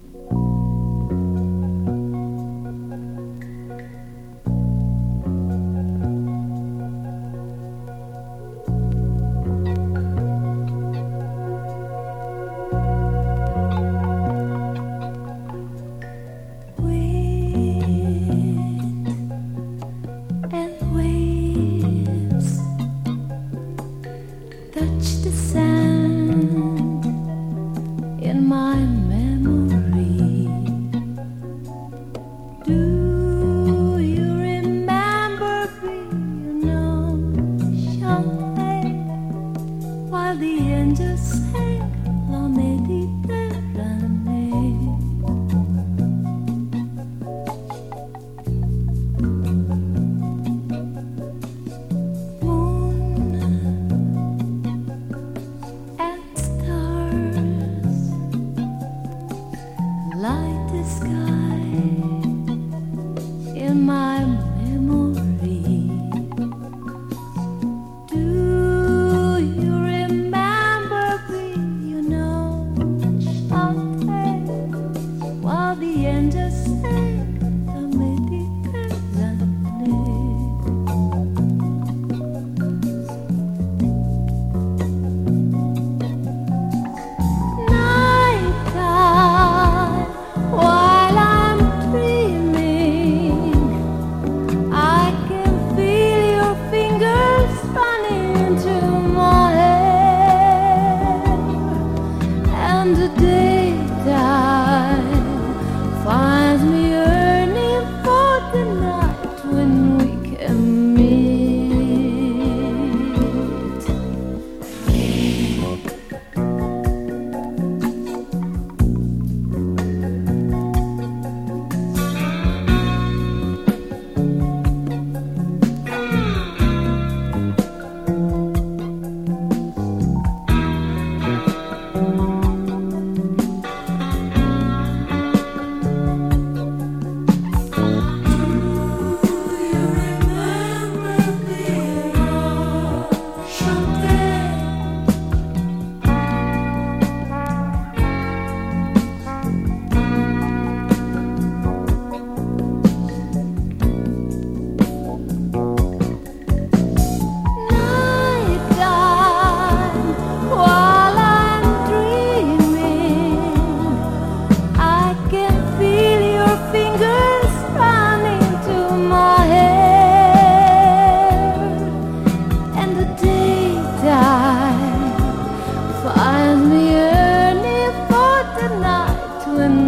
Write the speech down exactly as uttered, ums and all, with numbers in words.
Touch the sand in my memory. Do you remember being on champagne while the angels sang La Méditerranée? Light the sky in my memory. Do you remember being on champagne while the angels sang the Mediterranean? While I'm dreaming, I can feel your fingers running into my hair, and the daytime finds me yearning for the night when we can meet. Find me yearning for the night when